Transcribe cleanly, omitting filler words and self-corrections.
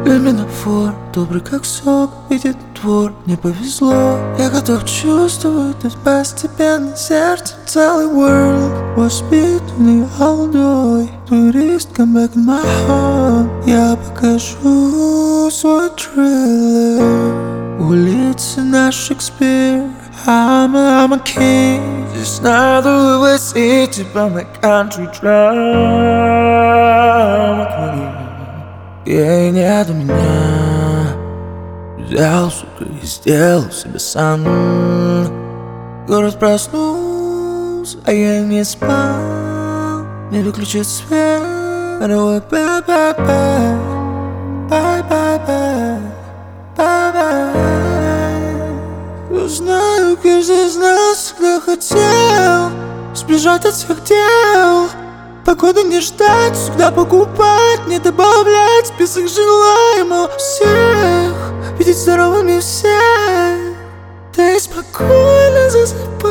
Люминофор, добрый как сок, видит двор, не повезло. Я готов чувствовать, но постепенно сердце целый world. Воспитанный алдой, турист, come back in my home. Я покажу свой трейлер. Улицы на Шекспир, I'm a king. Здесь надо вывозить тебя, my country drama queen. Ей не до меня. Взял, сука, и сделал себе сам. Город проснулся, а я не спал. Не выключить свет. Bye, bye, bye, bye. Bye, bye, bye. Bye, bye. Знаю, каждый из нас всегда хотел сбежать от всех дел. Погоды не ждать, всегда покупать, не добавлять список желаемого всех. Видеть здоровыми всех. Да и спокойно засыпать.